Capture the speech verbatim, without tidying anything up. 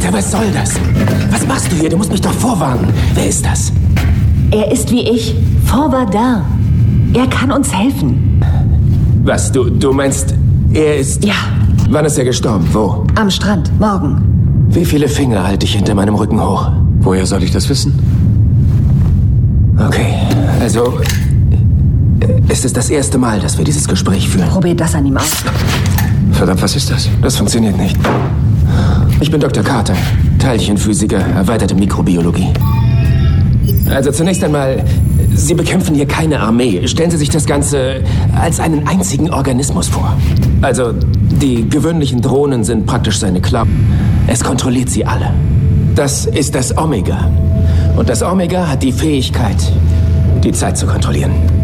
Doktor, was soll das? Was machst du hier? Du musst mich doch vorwarnen. Wer ist das? Er ist wie ich, Vorvardin. Er kann uns helfen. Was, du, du meinst, er ist... Ja. Wann ist er gestorben? Wo? Am Strand, morgen. Wie viele Finger halte ich hinter meinem Rücken hoch? Woher soll ich das wissen? Okay, also... Es ist das erste Mal, dass wir dieses Gespräch führen. Probiert das an ihm aus. Verdammt, was ist das? Das funktioniert nicht. Ich bin Doktor Carter, Teilchenphysiker, erweiterte Mikrobiologie. Also zunächst einmal, Sie bekämpfen hier keine Armee. Stellen Sie sich das Ganze als einen einzigen Organismus vor. Also, die gewöhnlichen Drohnen sind praktisch seine Klappen. Es kontrolliert sie alle. Das ist das Omega. Und das Omega hat die Fähigkeit, die Zeit zu kontrollieren.